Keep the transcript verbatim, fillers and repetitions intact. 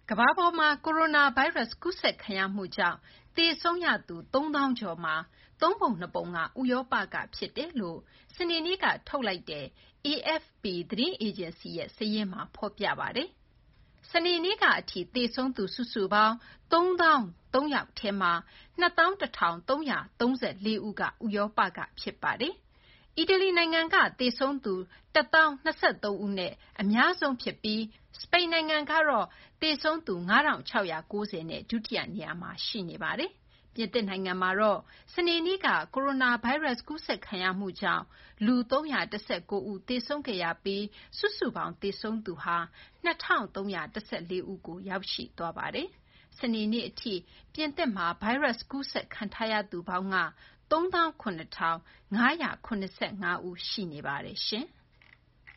ကမ္ဘာပေါ်မှာကိုရိုနာဗိုင်းရပ်စ်ကူးစက်ခံရမှုကြောင့်သေဆုံးရသူသုံးသောင်းကျော်မှာသုံးပုံနှစ်ပုံကဥရောပကဖြစ်တယ်လို့စနေနေ့ကထုတ်လိုက်တဲ့ A F P သတင်းအေဂျင်စီရဲ့စာရင်းမှာဖော်ပြပါတယ်။စနေနေ့ကအထိသေဆုံးသူစုစုပေါင်းသုံးသောင်းသုံးယောက်ထဲမှာနှစ်သောင်းတစ်ထောင်သုံးရာသုံးဆယ်လေးဦးကဥရောပကဖြစ်ပါတယ်။အီတလီနိုင်ငံကသေဆုံးသူတစ်သောင်းနှစ်ဆယ်သုံးဦးနဲ့အများဆုံးဖြစ်ပြီးစပိန်နိုင်ငံကတော့သေဆုံးသူငါးထောင်ခြောက်ရာကိုးဆယ်နဲ့ဒုတိယနေရာမှာရှိနေပါတယ်။ပြင်သစ်နိုင်ငံမှာတော့စနေနေ့ကကိုရိုနာဗိုင်းရပ်စ်ကူးစက်ခံရမှုကြောင့်လူသုံးရာတစ်ဆယ်ကိုးဦးသေဆုံးခဲ့ရပြီးစုစုပေါင်းသေဆုံးသူဟာနှစ်ထောင်သုံးရာတစ်ဆယ်လေးဦးကိုရောက်ရှိသွားပါတယ်။စနေနေ့အထိပြင်သစ်မှာဗိုင်းရပ်စ်ကူးစက်ခံထားရသူပေါင်းကသုံးသောင်းခုနှစ်ထောင်ငါးရာခုနစ်ဆယ့်ငါးဦးရှိနေပါတယ်ရှင်။